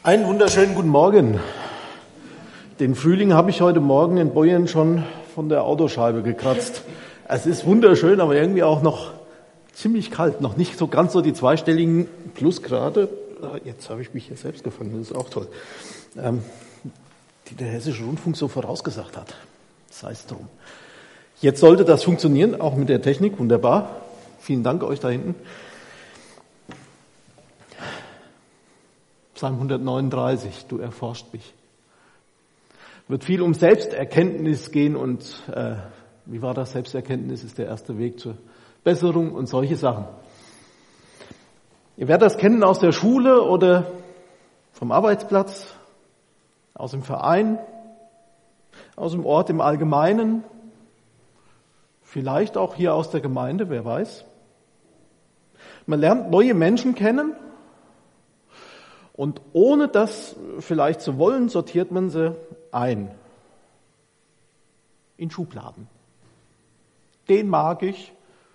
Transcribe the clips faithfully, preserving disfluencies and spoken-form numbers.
Einen wunderschönen guten Morgen. Den Frühling habe ich heute Morgen in Boyen schon von der Autoscheibe gekratzt. Es ist wunderschön, aber irgendwie auch noch ziemlich kalt. Noch nicht so ganz so die zweistelligen Plusgrade. Jetzt habe ich mich hier selbst gefangen, das ist auch toll. Ähm, die der Hessische Rundfunk so vorausgesagt hat. Sei es drum. Jetzt sollte das funktionieren, auch mit der Technik. Wunderbar. Vielen Dank euch da hinten. Psalm hundertneununddreißig, du erforscht mich. Wird viel um Selbsterkenntnis gehen und äh, wie war das? Selbsterkenntnis ist der erste Weg zur Besserung und solche Sachen. Ihr werdet das kennen aus der Schule oder vom Arbeitsplatz, aus dem Verein, aus dem Ort im Allgemeinen, vielleicht auch hier aus der Gemeinde, wer weiß. Man lernt neue Menschen kennen. Und ohne das vielleicht zu wollen, sortiert man sie ein. In Schubladen. Den mag ich,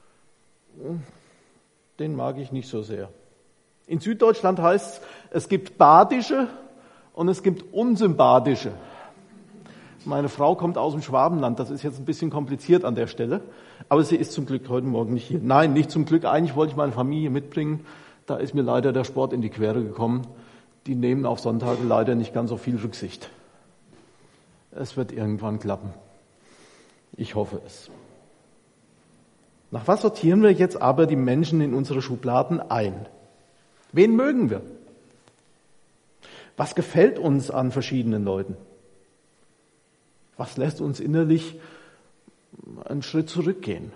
den mag ich nicht so sehr. In Süddeutschland heißt es, es gibt badische und es gibt unsympathische. Meine Frau kommt aus dem Schwabenland, das ist jetzt ein bisschen kompliziert an der Stelle, aber sie ist zum Glück heute Morgen nicht hier. Nein, nicht zum Glück, eigentlich wollte ich meine Familie mitbringen, da ist mir leider der Sport in die Quere gekommen. Die nehmen auf Sonntage leider nicht ganz so viel Rücksicht. Es wird irgendwann klappen. Ich hoffe es. Nach was sortieren wir jetzt aber die Menschen in unsere Schubladen ein? Wen mögen wir? Was gefällt uns an verschiedenen Leuten? Was lässt uns innerlich einen Schritt zurückgehen?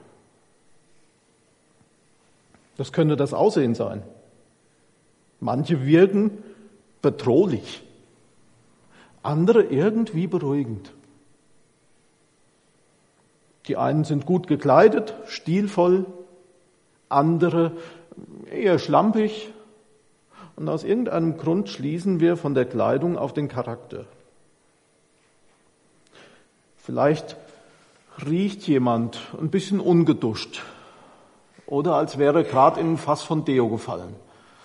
Das könnte das Aussehen sein. Manche wirken bedrohlich, andere irgendwie beruhigend. Die einen sind gut gekleidet, stilvoll, andere eher schlampig. Und aus irgendeinem Grund schließen wir von der Kleidung auf den Charakter. Vielleicht riecht jemand ein bisschen ungeduscht oder als wäre gerade in ein Fass von Deo gefallen.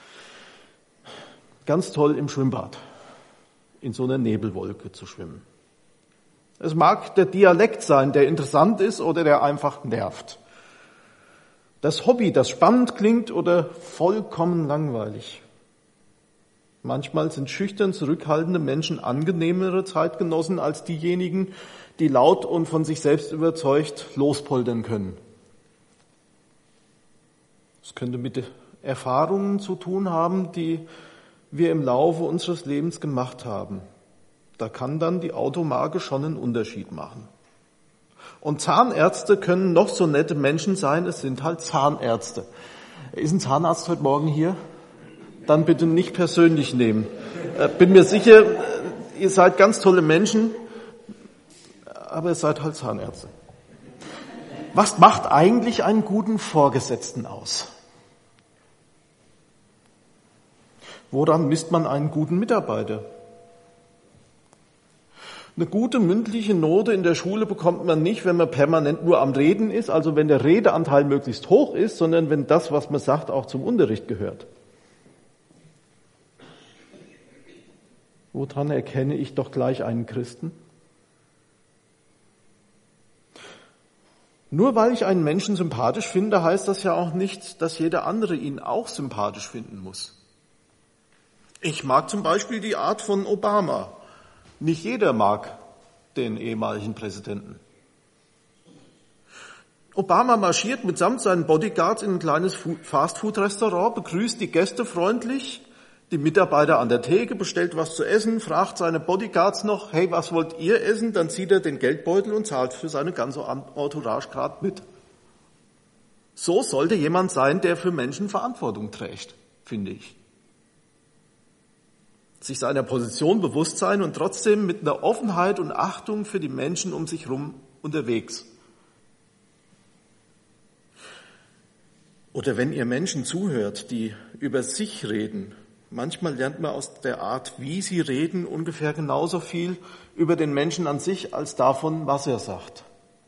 Ganz toll im Schwimmbad, in so einer Nebelwolke zu schwimmen. Es mag der Dialekt sein, der interessant ist oder der einfach nervt. Das Hobby, das spannend klingt oder vollkommen langweilig. Manchmal sind schüchtern zurückhaltende Menschen angenehmere Zeitgenossen als diejenigen, die laut und von sich selbst überzeugt lospoltern können. Es könnte mit Erfahrungen zu tun haben, die wir im Laufe unseres Lebens gemacht haben. Da kann dann die Automarke schon einen Unterschied machen. Und Zahnärzte können noch so nette Menschen sein, es sind halt Zahnärzte. Ist ein Zahnarzt heute Morgen hier? Dann bitte nicht persönlich nehmen. Bin mir sicher, ihr seid ganz tolle Menschen, aber ihr seid halt Zahnärzte. Was macht eigentlich einen guten Vorgesetzten aus? Woran misst man einen guten Mitarbeiter? Eine gute mündliche Note in der Schule bekommt man nicht, wenn man permanent nur am Reden ist, also wenn der Redeanteil möglichst hoch ist, sondern wenn das, was man sagt, auch zum Unterricht gehört. Woran erkenne ich doch gleich einen Christen? Nur weil ich einen Menschen sympathisch finde, heißt das ja auch nicht, dass jeder andere ihn auch sympathisch finden muss. Ich mag zum Beispiel die Art von Obama. Nicht jeder mag den ehemaligen Präsidenten. Obama marschiert mitsamt seinen Bodyguards in ein kleines Fastfood-Restaurant, begrüßt die Gäste freundlich, die Mitarbeiter an der Theke, bestellt was zu essen, fragt seine Bodyguards noch, hey, was wollt ihr essen? Dann zieht er den Geldbeutel und zahlt für seine ganze Entourage gerade mit. So sollte jemand sein, der für Menschen Verantwortung trägt, finde ich. Sich seiner Position bewusst sein und trotzdem mit einer Offenheit und Achtung für die Menschen um sich herum unterwegs. Oder wenn ihr Menschen zuhört, die über sich reden, manchmal lernt man aus der Art, wie sie reden, ungefähr genauso viel über den Menschen an sich, als davon, was er sagt.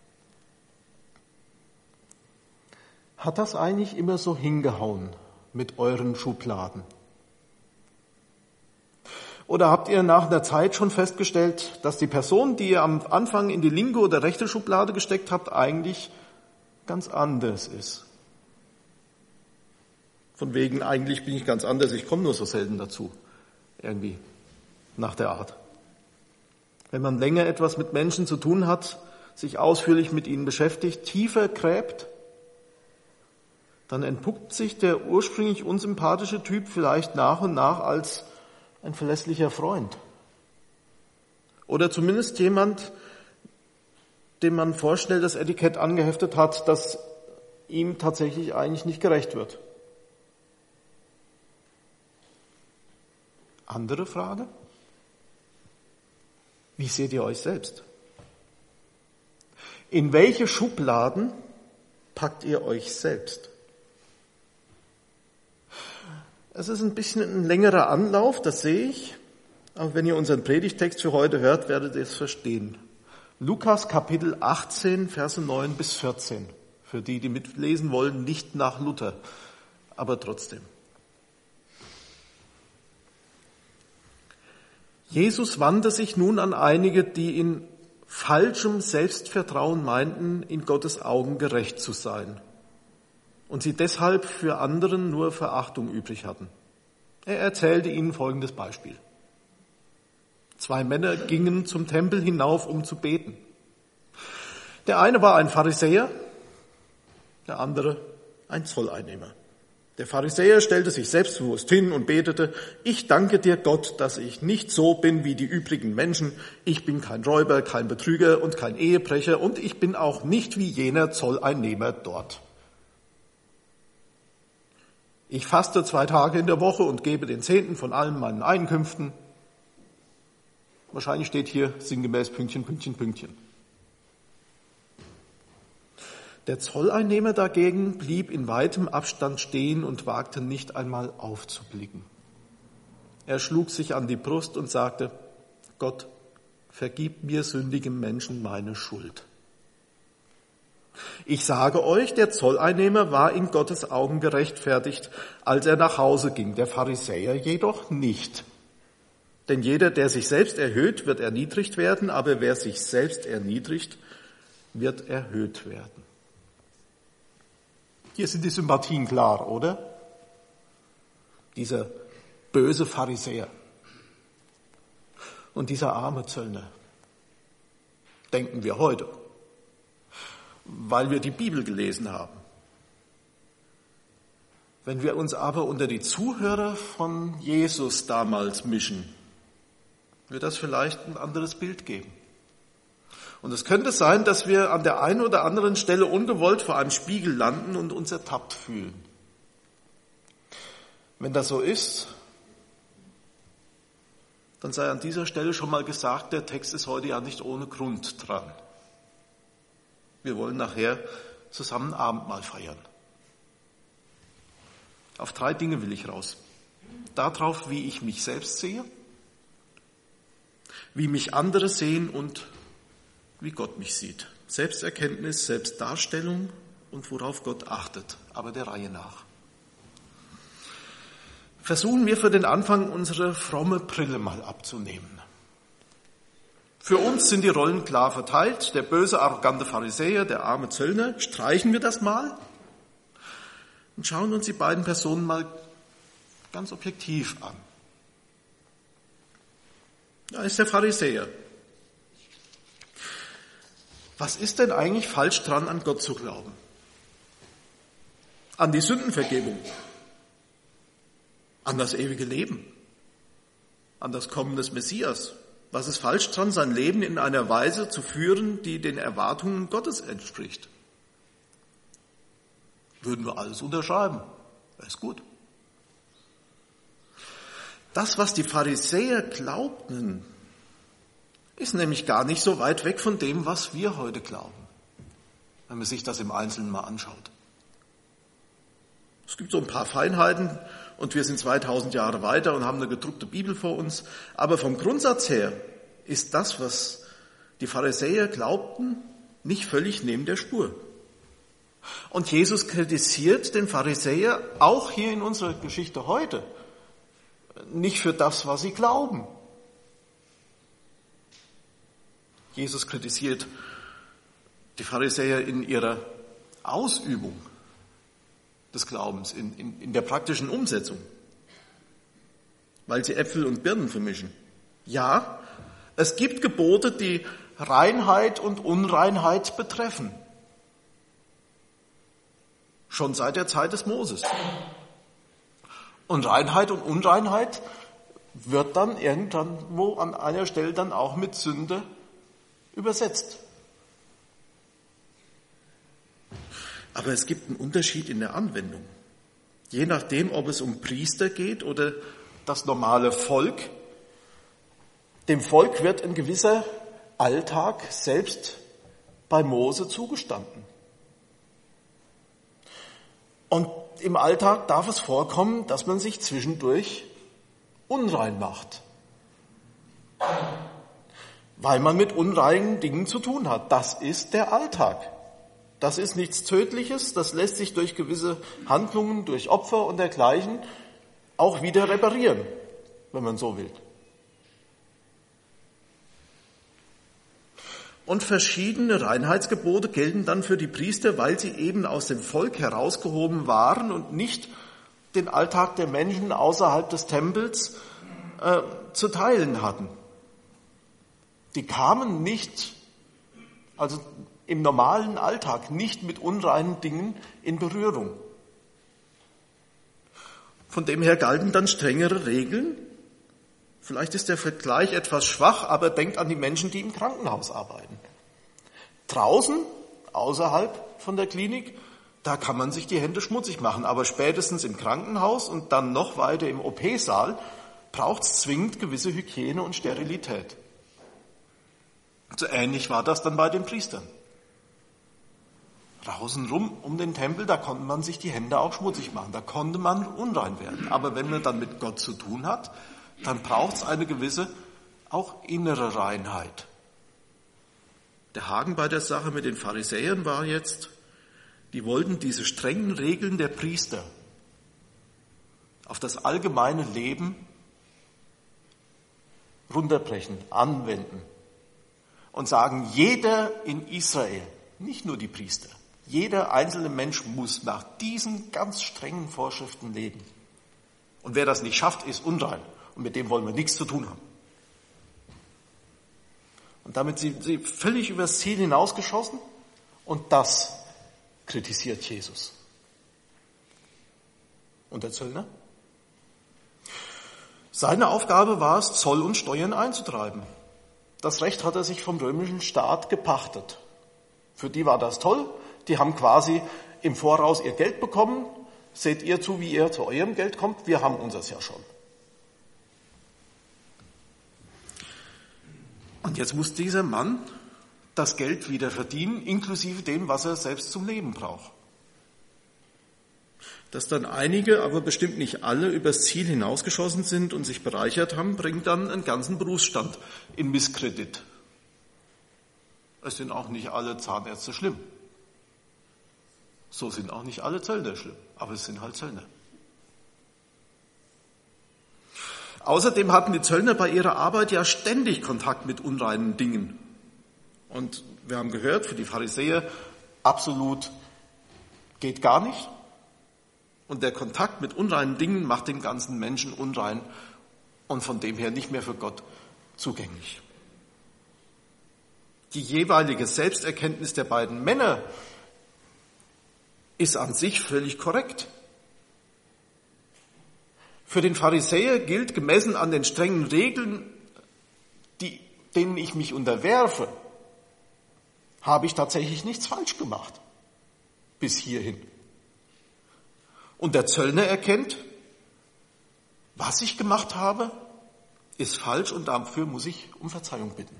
Hat das eigentlich immer so hingehauen mit euren Schubladen? Oder habt ihr nach einer Zeit schon festgestellt, dass die Person, die ihr am Anfang in die linke oder rechte Schublade gesteckt habt, eigentlich ganz anders ist? Von wegen, eigentlich bin ich ganz anders, ich komme nur so selten dazu. Irgendwie nach der Art. Wenn man länger etwas mit Menschen zu tun hat, sich ausführlich mit ihnen beschäftigt, tiefer gräbt, dann entpuppt sich der ursprünglich unsympathische Typ vielleicht nach und nach als ein verlässlicher Freund. Oder zumindest jemand, dem man vorschnell das Etikett angeheftet hat, das ihm tatsächlich eigentlich nicht gerecht wird. Andere Frage? Wie seht ihr euch selbst? In welche Schubladen packt ihr euch selbst? Es ist ein bisschen ein längerer Anlauf, das sehe ich. Aber wenn ihr unseren Predigtext für heute hört, werdet ihr es verstehen. Lukas Kapitel achtzehn, Verse neun bis vierzehn. Für die, die mitlesen wollen, nicht nach Luther, aber trotzdem. Jesus wandte sich nun an einige, die in falschem Selbstvertrauen meinten, in Gottes Augen gerecht zu sein und sie deshalb für anderen nur Verachtung übrig hatten. Er erzählte ihnen folgendes Beispiel. Zwei Männer gingen zum Tempel hinauf, um zu beten. Der eine war ein Pharisäer, der andere ein Zolleinnehmer. Der Pharisäer stellte sich selbstbewusst hin und betete: Ich danke dir, Gott, dass ich nicht so bin wie die übrigen Menschen. Ich bin kein Räuber, kein Betrüger und kein Ehebrecher und ich bin auch nicht wie jener Zolleinnehmer dort. Ich faste zwei Tage in der Woche und gebe den Zehnten von allen meinen Einkünften. Wahrscheinlich steht hier sinngemäß Pünktchen, Pünktchen, Pünktchen. Der Zolleinnehmer dagegen blieb in weitem Abstand stehen und wagte nicht einmal aufzublicken. Er schlug sich an die Brust und sagte: Gott, vergib mir sündigem Menschen meine Schuld. Ich sage euch, der Zolleinnehmer war in Gottes Augen gerechtfertigt, als er nach Hause ging, der Pharisäer jedoch nicht. Denn jeder, der sich selbst erhöht, wird erniedrigt werden, aber wer sich selbst erniedrigt, wird erhöht werden. Hier sind die Sympathien klar, oder? Dieser böse Pharisäer und dieser arme Zöllner. Denken wir heute, weil wir die Bibel gelesen haben. Wenn wir uns aber unter die Zuhörer von Jesus damals mischen, wird das vielleicht ein anderes Bild geben. Und es könnte sein, dass wir an der einen oder anderen Stelle ungewollt vor einem Spiegel landen und uns ertappt fühlen. Wenn das so ist, dann sei an dieser Stelle schon mal gesagt, der Text ist heute ja nicht ohne Grund dran. Wir wollen nachher zusammen Abendmahl feiern. Auf drei Dinge will ich raus. Darauf, wie ich mich selbst sehe, wie mich andere sehen und wie Gott mich sieht. Selbsterkenntnis, Selbstdarstellung und worauf Gott achtet, aber der Reihe nach. Versuchen wir für den Anfang, unsere fromme Brille mal abzunehmen. Für uns sind die Rollen klar verteilt. Der böse, arrogante Pharisäer, der arme Zöllner. Streichen wir das mal und schauen uns die beiden Personen mal ganz objektiv an. Da ist der Pharisäer. Was ist denn eigentlich falsch dran, an Gott zu glauben? An die Sündenvergebung? An das ewige Leben? An das Kommen des Messias? Was ist falsch dran, sein Leben in einer Weise zu führen, die den Erwartungen Gottes entspricht? Würden wir alles unterschreiben. Das ist gut. Das, was die Pharisäer glaubten, ist nämlich gar nicht so weit weg von dem, was wir heute glauben, wenn man sich das im Einzelnen mal anschaut. Es gibt so ein paar Feinheiten und wir sind zweitausend Jahre weiter und haben eine gedruckte Bibel vor uns. Aber vom Grundsatz her ist das, was die Pharisäer glaubten, nicht völlig neben der Spur. Und Jesus kritisiert den Pharisäer auch hier in unserer Geschichte heute nicht für das, was sie glauben, Jesus kritisiert die Pharisäer in ihrer Ausübung des Glaubens, in, in, in der praktischen Umsetzung, weil sie Äpfel und Birnen vermischen. Ja, es gibt Gebote, die Reinheit und Unreinheit betreffen. Schon seit der Zeit des Moses. Und Reinheit und Unreinheit wird dann irgendwo an einer Stelle dann auch mit Sünde übersetzt. Aber es gibt einen Unterschied in der Anwendung. Je nachdem, ob es um Priester geht oder das normale Volk. Dem Volk wird ein gewisser Alltag selbst bei Mose zugestanden. Und im Alltag darf es vorkommen, dass man sich zwischendurch unrein macht, weil man mit unreinen Dingen zu tun hat. Das ist der Alltag. Das ist nichts Tödliches, das lässt sich durch gewisse Handlungen, durch Opfer und dergleichen auch wieder reparieren, wenn man so will. Und verschiedene Reinheitsgebote gelten dann für die Priester, weil sie eben aus dem Volk herausgehoben waren und nicht den Alltag der Menschen außerhalb des Tempels äh, zu teilen hatten. Die kamen nicht, also im normalen Alltag, nicht mit unreinen Dingen in Berührung. Von dem her galten dann strengere Regeln. Vielleicht ist der Vergleich etwas schwach, aber denkt an die Menschen, die im Krankenhaus arbeiten. Draußen, außerhalb von der Klinik, da kann man sich die Hände schmutzig machen, aber spätestens im Krankenhaus und dann noch weiter im O P-Saal braucht es zwingend gewisse Hygiene und Sterilität. So ähnlich war das dann bei den Priestern. Draußen rum um den Tempel, da konnte man sich die Hände auch schmutzig machen, da konnte man unrein werden. Aber wenn man dann mit Gott zu tun hat, dann braucht es eine gewisse, auch innere Reinheit. Der Haken bei der Sache mit den Pharisäern war jetzt, die wollten diese strengen Regeln der Priester auf das allgemeine Leben runterbrechen, anwenden und sagen, jeder in Israel, nicht nur die Priester, jeder einzelne Mensch muss nach diesen ganz strengen Vorschriften leben. Und wer das nicht schafft, ist unrein. Und mit dem wollen wir nichts zu tun haben. Und damit sind sie völlig übers Ziel hinausgeschossen. Und das kritisiert Jesus. Und der Zöllner? Seine Aufgabe war es, Zoll und Steuern einzutreiben. Das Recht hat er sich vom römischen Staat gepachtet. Für die war das toll. Die haben quasi im Voraus ihr Geld bekommen. Seht ihr zu, wie ihr zu eurem Geld kommt? Wir haben unseres ja schon. Und jetzt muss dieser Mann das Geld wieder verdienen, inklusive dem, was er selbst zum Leben braucht. Dass dann einige, aber bestimmt nicht alle, übers Ziel hinausgeschossen sind und sich bereichert haben, bringt dann einen ganzen Berufsstand in Misskredit. Es sind auch nicht alle Zahnärzte schlimm. So sind auch nicht alle Zöllner schlimm, aber es sind halt Zöllner. Außerdem hatten die Zöllner bei ihrer Arbeit ja ständig Kontakt mit unreinen Dingen. Und wir haben gehört, für die Pharisäer absolut geht gar nicht. Und der Kontakt mit unreinen Dingen macht den ganzen Menschen unrein und von dem her nicht mehr für Gott zugänglich. Die jeweilige Selbsterkenntnis der beiden Männer ist an sich völlig korrekt. Für den Pharisäer gilt, gemessen an den strengen Regeln, die, denen ich mich unterwerfe, habe ich tatsächlich nichts falsch gemacht. Bis hierhin. Und der Zöllner erkennt, was ich gemacht habe, ist falsch und dafür muss ich um Verzeihung bitten.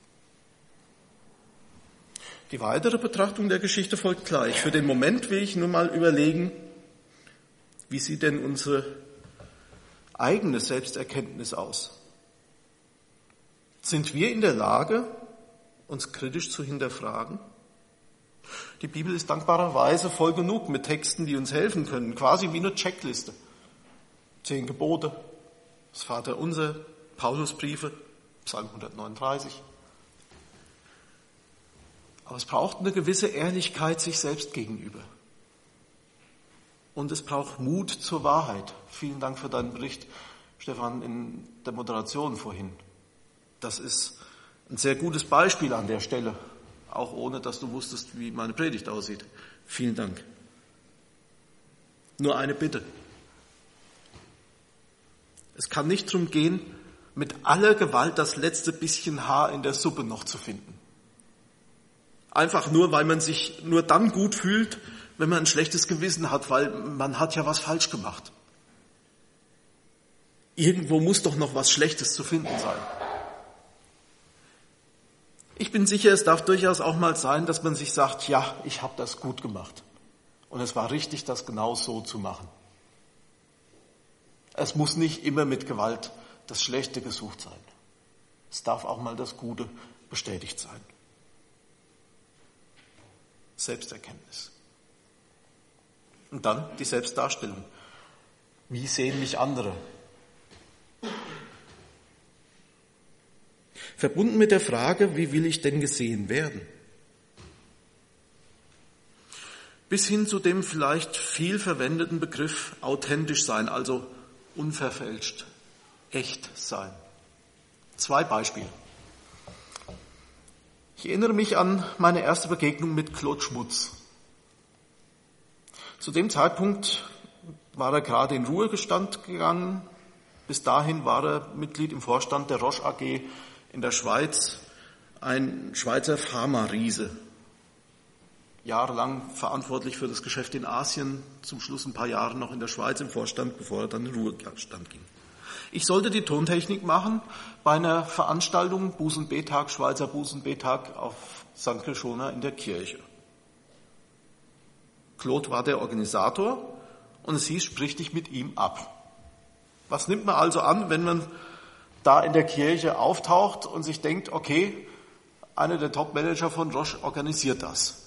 Die weitere Betrachtung der Geschichte folgt gleich. Für den Moment will ich nur mal überlegen, wie sieht denn unsere eigene Selbsterkenntnis aus? Sind wir in der Lage, uns kritisch zu hinterfragen? Die Bibel ist dankbarerweise voll genug mit Texten, die uns helfen können, quasi wie eine Checkliste. Zehn Gebote, das Vaterunser, Paulusbriefe, Psalm hundertneununddreißig. Aber es braucht eine gewisse Ehrlichkeit sich selbst gegenüber. Und es braucht Mut zur Wahrheit. Vielen Dank für deinen Bericht, Stefan, in der Moderation vorhin. Das ist ein sehr gutes Beispiel an der Stelle, auch ohne, dass du wusstest, wie meine Predigt aussieht. Vielen Dank. Nur eine Bitte. Es kann nicht darum gehen, mit aller Gewalt das letzte bisschen Haar in der Suppe noch zu finden. Einfach nur, weil man sich nur dann gut fühlt, wenn man ein schlechtes Gewissen hat, weil man hat ja was falsch gemacht. Irgendwo muss doch noch was Schlechtes zu finden sein. Ich bin sicher, es darf durchaus auch mal sein, dass man sich sagt, ja, ich habe das gut gemacht. Und es war richtig, das genau so zu machen. Es muss nicht immer mit Gewalt das Schlechte gesucht sein. Es darf auch mal das Gute bestätigt sein. Selbsterkenntnis. Und dann die Selbstdarstellung. Wie sehen mich andere? Verbunden mit der Frage, wie will ich denn gesehen werden? Bis hin zu dem vielleicht viel verwendeten Begriff authentisch sein, also unverfälscht, echt sein. Zwei Beispiele. Ich erinnere mich an meine erste Begegnung mit Claude Schmutz. Zu dem Zeitpunkt war er gerade in Ruhestand gegangen. Bis dahin war er Mitglied im Vorstand der Roche A G in der Schweiz, ein Schweizer Pharma-Riese. Jahrelang verantwortlich für das Geschäft in Asien, zum Schluss ein paar Jahre noch in der Schweiz im Vorstand, bevor er dann in Ruhestand ging. Ich sollte die Tontechnik machen bei einer Veranstaltung, Buß-und-B-Tag, Schweizer Buß-und-B-Tag auf Sankt Kirchhoner in der Kirche. Claude war der Organisator und es hieß, sprich dich mit ihm ab. Was nimmt man also an, wenn man da in der Kirche auftaucht und sich denkt, okay, einer der Top-Manager von Roche organisiert das?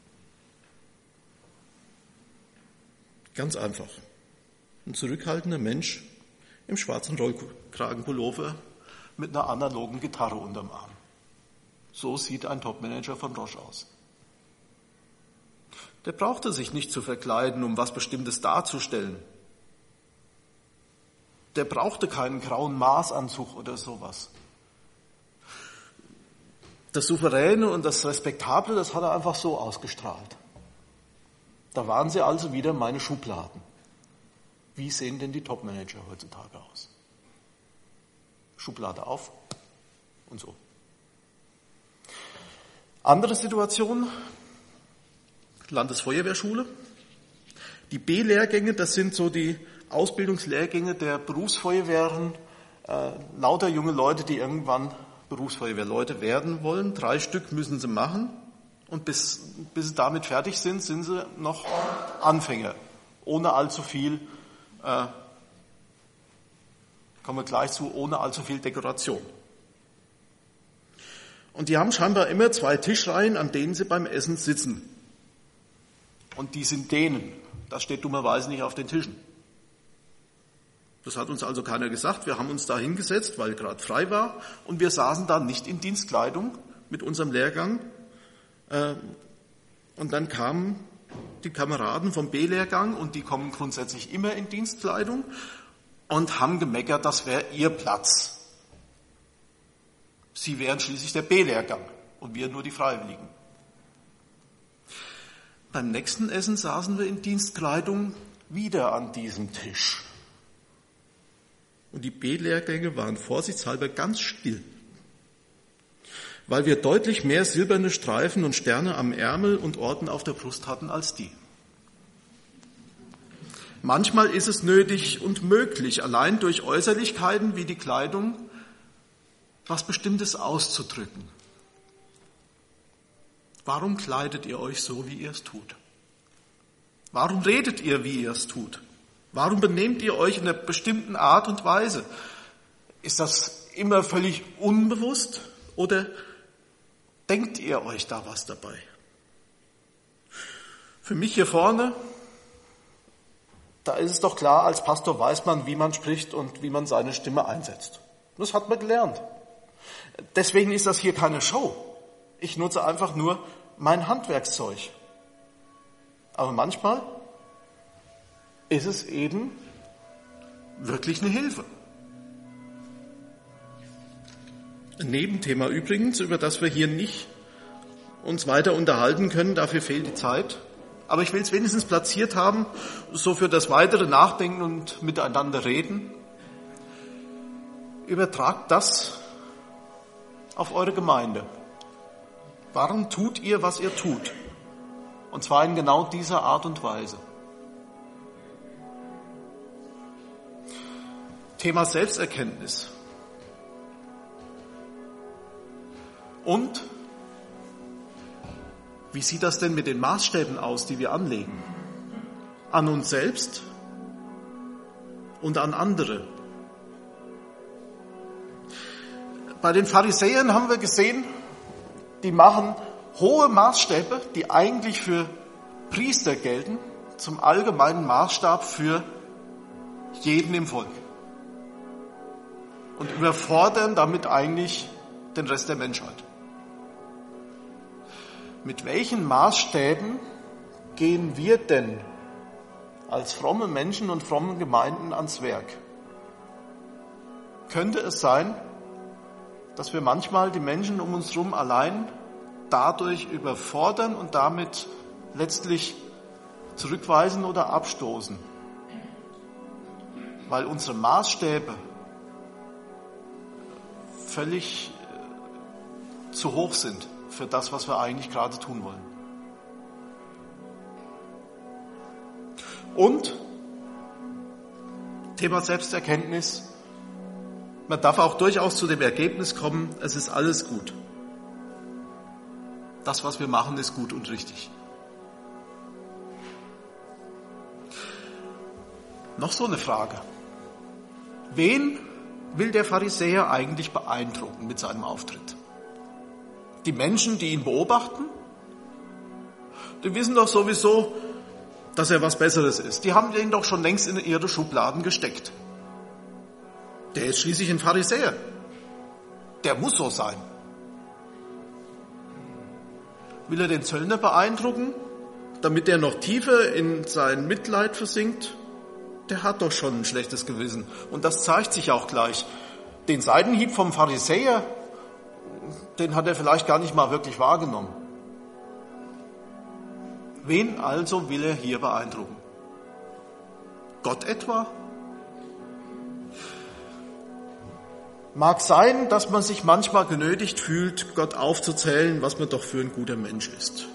Ganz einfach. Ein zurückhaltender Mensch im schwarzen Rollkragenpullover mit einer analogen Gitarre unterm Arm. So sieht ein Top-Manager von Roche aus. Der brauchte sich nicht zu verkleiden, um was Bestimmtes darzustellen. Der brauchte keinen grauen Maßanzug oder sowas. Das Souveräne und das Respektable, das hat er einfach so ausgestrahlt. Da waren sie also wieder meine Schubladen. Wie sehen denn die Topmanager heutzutage aus? Schublade auf und so. Andere Situation, Landesfeuerwehrschule. Die B-Lehrgänge, das sind so die Ausbildungslehrgänge der Berufsfeuerwehren, äh, lauter junge Leute, die irgendwann Berufsfeuerwehrleute werden wollen. Drei Stück müssen sie machen und bis, bis sie damit fertig sind, sind sie noch Anfänger, ohne allzu viel, äh, kommen wir gleich zu, ohne allzu viel Dekoration. Und die haben scheinbar immer zwei Tischreihen, an denen sie beim Essen sitzen. Und die sind denen. Das steht dummerweise nicht auf den Tischen. Das hat uns also keiner gesagt. Wir haben uns da hingesetzt, weil gerade frei war. Und wir saßen da nicht in Dienstkleidung mit unserem Lehrgang. Und dann kamen die Kameraden vom B-Lehrgang und die kommen grundsätzlich immer in Dienstkleidung und haben gemeckert, das wäre ihr Platz. Sie wären schließlich der B-Lehrgang und wir nur die Freiwilligen. Beim nächsten Essen saßen wir in Dienstkleidung wieder an diesem Tisch. Und die B-Lehrgänge waren vorsichtshalber ganz still, weil wir deutlich mehr silberne Streifen und Sterne am Ärmel und Orden auf der Brust hatten als die. Manchmal ist es nötig und möglich, allein durch Äußerlichkeiten wie die Kleidung, was Bestimmtes auszudrücken. Warum kleidet ihr euch so, wie ihr es tut? Warum redet ihr, wie ihr es tut? Warum benehmt ihr euch in einer bestimmten Art und Weise? Ist das immer völlig unbewusst oder denkt ihr euch da was dabei? Für mich hier vorne, da ist es doch klar, als Pastor weiß man, wie man spricht und wie man seine Stimme einsetzt. Das hat man gelernt. Deswegen ist das hier keine Show. Ich nutze einfach nur mein Handwerkszeug. Aber manchmal ist es eben wirklich eine Hilfe. Ein Nebenthema übrigens, über das wir hier nicht uns weiter unterhalten können, dafür fehlt die Zeit. Aber ich will es wenigstens platziert haben, so für das weitere Nachdenken und miteinander reden. Übertragt das auf eure Gemeinde. Warum tut ihr, was ihr tut? Und zwar in genau dieser Art und Weise. Thema Selbsterkenntnis. Und wie sieht das denn mit den Maßstäben aus, die wir anlegen? An uns selbst und an andere. Bei den Pharisäern haben wir gesehen, die machen hohe Maßstäbe, die eigentlich für Priester gelten, zum allgemeinen Maßstab für jeden im Volk. Und überfordern damit eigentlich den Rest der Menschheit. Mit welchen Maßstäben gehen wir denn als fromme Menschen und fromme Gemeinden ans Werk? Könnte es sein, dass wir manchmal die Menschen um uns herum allein dadurch überfordern und damit letztlich zurückweisen oder abstoßen? Weil unsere Maßstäbe völlig zu hoch sind für das, was wir eigentlich gerade tun wollen. Und Thema Selbsterkenntnis. Man darf auch durchaus zu dem Ergebnis kommen, es ist alles gut. Das, was wir machen, ist gut und richtig. Noch so eine Frage. Wen will der Pharisäer eigentlich beeindrucken mit seinem Auftritt? Die Menschen, die ihn beobachten? Die wissen doch sowieso, dass er was Besseres ist. Die haben ihn doch schon längst in ihre Schubladen gesteckt. Der ist schließlich ein Pharisäer. Der muss so sein. Will er den Zöllner beeindrucken, damit er noch tiefer in sein Mitleid versinkt? Der hat doch schon ein schlechtes Gewissen. Und das zeigt sich auch gleich. Den Seitenhieb vom Pharisäer, den hat er vielleicht gar nicht mal wirklich wahrgenommen. Wen also will er hier beeindrucken? Gott etwa? Mag sein, dass man sich manchmal genötigt fühlt, Gott aufzuzählen, was man doch für ein guter Mensch ist.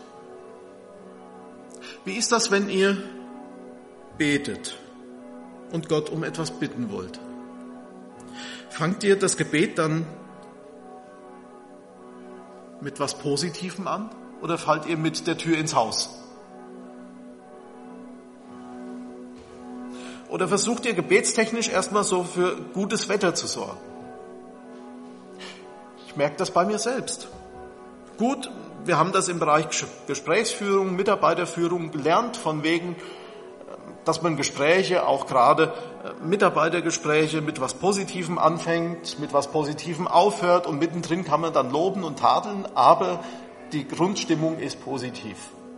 Wie ist das, wenn ihr betet und Gott um etwas bitten wollt? Fangt ihr das Gebet dann mit was Positivem an oder fallt ihr mit der Tür ins Haus? Oder versucht ihr gebetstechnisch erstmal so für gutes Wetter zu sorgen? Ich merke das bei mir selbst. Gut, wir haben das im Bereich Gesprächsführung, Mitarbeiterführung gelernt, von wegen, dass man Gespräche, auch gerade Mitarbeitergespräche, mit was Positivem anfängt, mit was Positivem aufhört und mittendrin kann man dann loben und tadeln, aber die Grundstimmung ist positiv.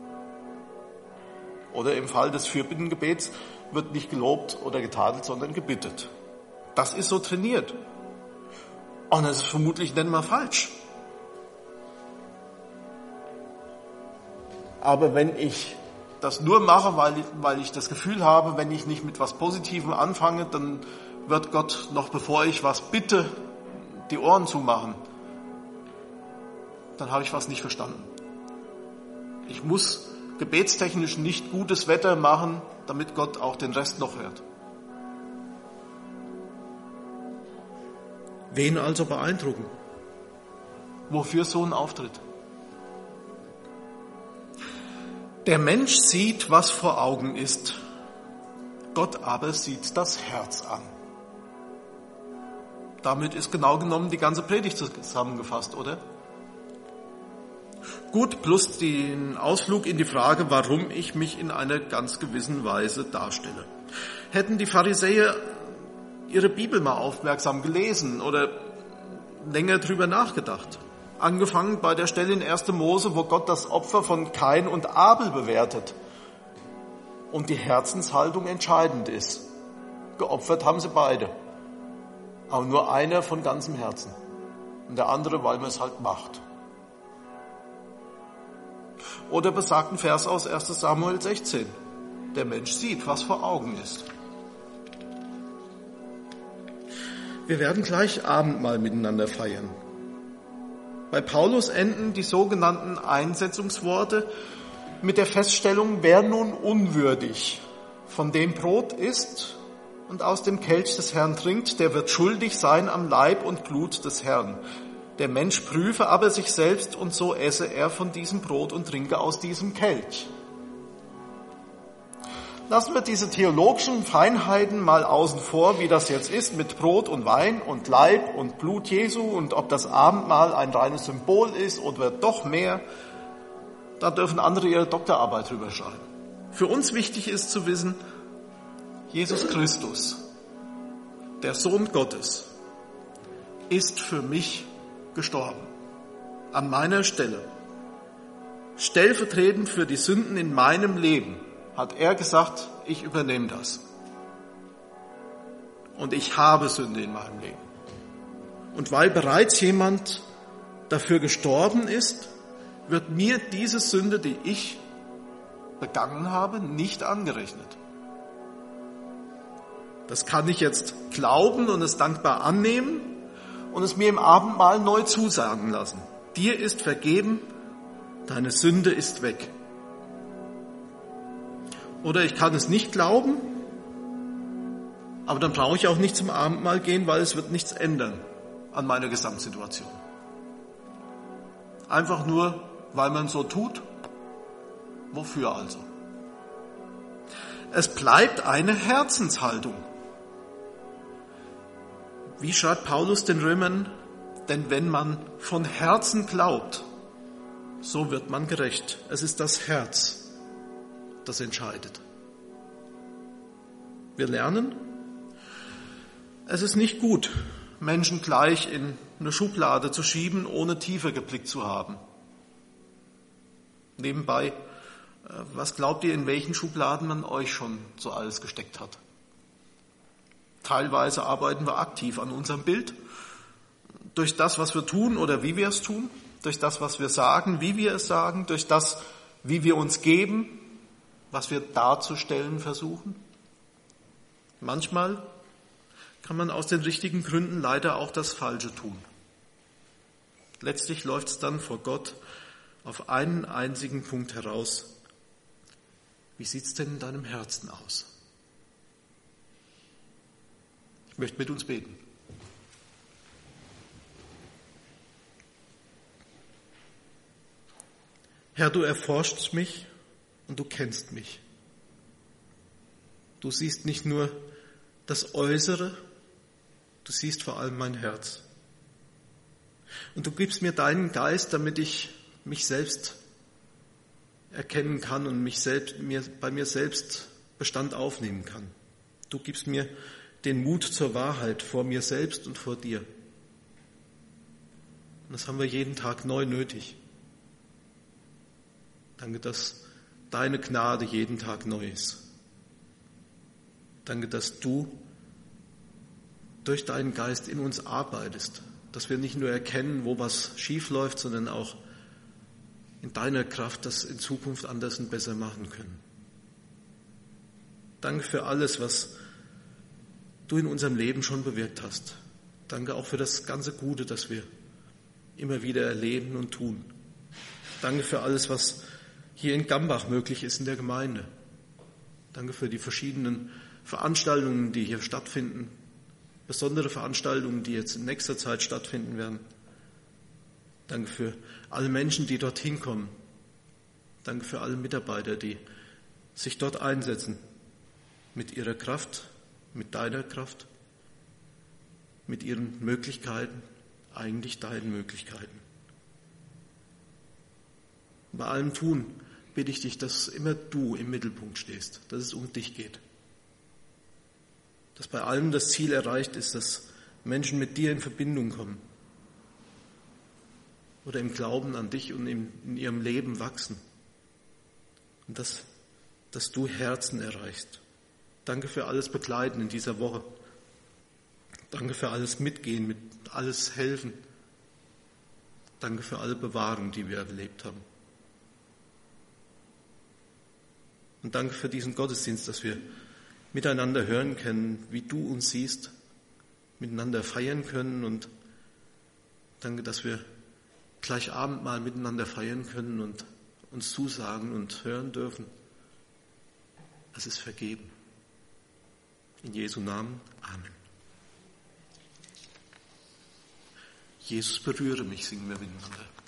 Oder im Fall des Fürbittengebets wird nicht gelobt oder getadelt, sondern gebittet. Das ist so trainiert. Und das ist vermutlich nicht mal falsch. Aber wenn ich das nur mache, weil ich, weil ich das Gefühl habe, wenn ich nicht mit was Positivem anfange, dann wird Gott, noch bevor ich was bitte, die Ohren zumachen. Dann habe ich was nicht verstanden. Ich muss gebetstechnisch nicht gutes Wetter machen, damit Gott auch den Rest noch hört. Wen also beeindrucken? Wofür so ein Auftritt? Der Mensch sieht, was vor Augen ist. Gott aber sieht das Herz an. Damit ist genau genommen die ganze Predigt zusammengefasst, oder? Gut, plus den Ausflug in die Frage, warum ich mich in einer ganz gewissen Weise darstelle. Hätten die Pharisäer ihre Bibel mal aufmerksam gelesen oder länger drüber nachgedacht, Angefangen bei der Stelle in erster Mose, wo Gott das Opfer von Kain und Abel bewertet und die Herzenshaltung entscheidend ist. Geopfert haben sie beide, aber nur einer von ganzem Herzen und der andere, weil man es halt macht. Oder besagten Vers aus erster Samuel sechzehn. Der Mensch sieht, was vor Augen ist. Wir werden gleich Abendmahl miteinander feiern. Bei Paulus enden die sogenannten Einsetzungsworte mit der Feststellung, wer nun unwürdig von dem Brot isst und aus dem Kelch des Herrn trinkt, der wird schuldig sein am Leib und Blut des Herrn. Der Mensch prüfe aber sich selbst und so esse er von diesem Brot und trinke aus diesem Kelch. Lassen wir diese theologischen Feinheiten mal außen vor, wie das jetzt ist mit Brot und Wein und Leib und Blut Jesu und ob das Abendmahl ein reines Symbol ist oder doch mehr. Da dürfen andere ihre Doktorarbeit drüber schreiben. Für uns wichtig ist zu wissen, Jesus Christus, der Sohn Gottes, ist für mich gestorben. An meiner Stelle. Stellvertretend für die Sünden in meinem Leben hat er gesagt, ich übernehme das. Und ich habe Sünde in meinem Leben. Und weil bereits jemand dafür gestorben ist, wird mir diese Sünde, die ich begangen habe, nicht angerechnet. Das kann ich jetzt glauben und es dankbar annehmen und es mir im Abendmahl neu zusagen lassen. Dir ist vergeben, deine Sünde ist weg. Oder ich kann es nicht glauben, aber dann brauche ich auch nicht zum Abendmahl gehen, weil es wird nichts ändern an meiner Gesamtsituation. Einfach nur, weil man so tut. Wofür also? Es bleibt eine Herzenshaltung. Wie schreibt Paulus den Römern? Denn wenn man von Herzen glaubt, so wird man gerecht. Es ist das Herz, das entscheidet. Wir lernen, es ist nicht gut, Menschen gleich in eine Schublade zu schieben, ohne tiefer geblickt zu haben. Nebenbei, was glaubt ihr, in welchen Schubladen man euch schon so alles gesteckt hat? Teilweise arbeiten wir aktiv an unserem Bild, durch das, was wir tun oder wie wir es tun, durch das, was wir sagen, wie wir es sagen, durch das, wie wir uns geben, was wir darzustellen versuchen. Manchmal kann man aus den richtigen Gründen leider auch das Falsche tun. Letztlich läuft es dann vor Gott auf einen einzigen Punkt heraus. Wie sieht es denn in deinem Herzen aus? Ich möchte mit uns beten. Herr, du erforschst mich und du kennst mich. Du siehst nicht nur das Äußere, du siehst vor allem mein Herz. Und du gibst mir deinen Geist, damit ich mich selbst erkennen kann und mich selbst, mir, bei mir selbst Bestand aufnehmen kann. Du gibst mir den Mut zur Wahrheit vor mir selbst und vor dir. Und das haben wir jeden Tag neu nötig. Danke, dass deine Gnade jeden Tag neu ist. Danke, dass du durch deinen Geist in uns arbeitest, dass wir nicht nur erkennen, wo was schief läuft, sondern auch in deiner Kraft das in Zukunft anders und besser machen können. Danke für alles, was du in unserem Leben schon bewirkt hast. Danke auch für das ganze Gute, das wir immer wieder erleben und tun. Danke für alles, was hier in Gambach möglich ist in der Gemeinde. Danke für die verschiedenen Veranstaltungen, die hier stattfinden, besondere Veranstaltungen, die jetzt in nächster Zeit stattfinden werden. Danke für alle Menschen, die dorthin kommen. Danke für alle Mitarbeiter, die sich dort einsetzen, mit ihrer Kraft, mit deiner Kraft, mit ihren Möglichkeiten, eigentlich deinen Möglichkeiten. Bei allem Tun bitte ich dich, dass immer du im Mittelpunkt stehst, dass es um dich geht. Dass bei allem das Ziel erreicht ist, dass Menschen mit dir in Verbindung kommen. oder im Glauben an dich und in, in ihrem Leben wachsen. Und dass, dass du Herzen erreichst. Danke für alles Begleiten in dieser Woche. Danke für alles Mitgehen, mit alles Helfen. Danke für alle Bewahrung, die wir erlebt haben. Und danke für diesen Gottesdienst, dass wir miteinander hören können, wie du uns siehst, miteinander feiern können, und danke, dass wir gleich Abendmahl miteinander feiern können und uns zusagen und hören dürfen. Es ist vergeben. In Jesu Namen. Amen. Jesus, berühre mich, singen wir miteinander.